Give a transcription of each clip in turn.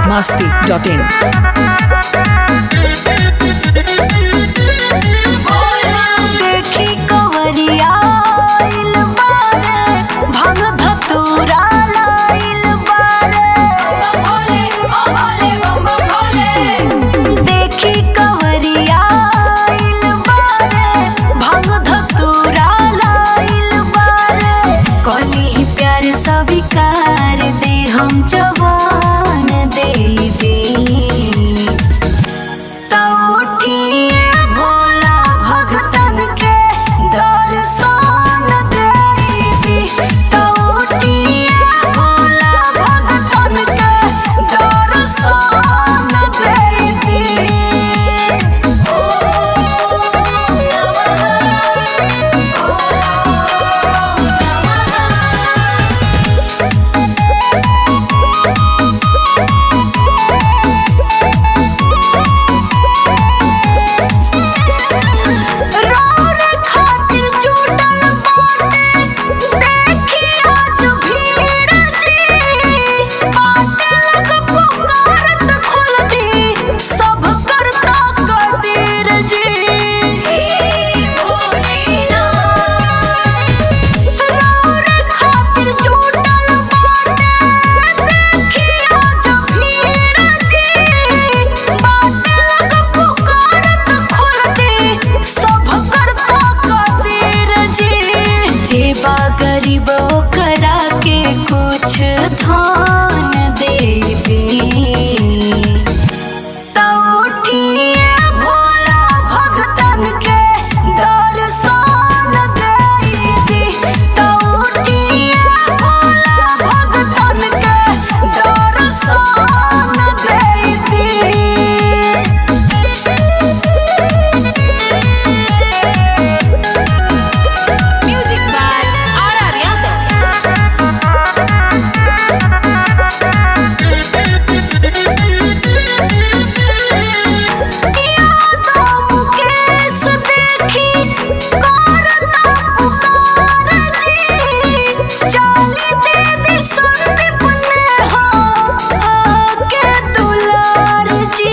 biharmasti.in देखी कवरिया आइल बारे, भांग धतूरा लाइल बारे। देखी कवरिया आइल बारे, भांग धतूरा लाइल बारे। कली प्यार स्वीकार दे हम जवान दे दे तो उठिए भोला भगतन के दर्शन देवी। तो उठिए भोला भगतन के दर्शन देवी। रौर खातिर जुटल बाटे, देखी आज भीड़ जी। बाटे लग पुकारत खुल दी, सब करता कदीर जी। रौर खातिर जुटल बाटे, देखी आज भीड़ जी। बाटे लग पुकारत खुल दी, सब करता कदीर जी। जेबा गरीब करा के कुछ धान दे दी। तो उठिए भोला भगतन के दर्शन दे दी। तो उठिए भोला भगतन के दर्शन दे दी। Music by R.R. Yadav Mukesh देखी करता पुकार जी। चाली दे दी संदीप ने आके दुलार जी।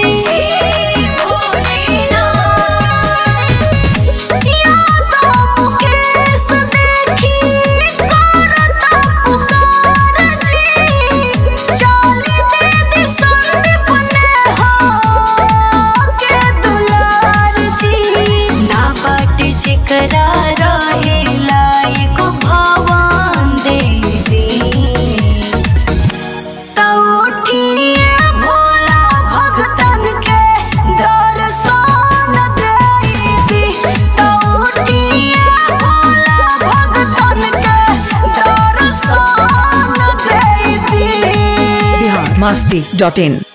यादव मुकेश देखी करता पुकार जी। चाली दे दी संदीप ने आके दुलार जी। ना बाट जेकरा रहे लायक भगवान दे दी। तो उठिए भोला भगतन के दर्शन दे दी। तो उठिए भोला भगतन के दर्शन दे दी। biharmasti.in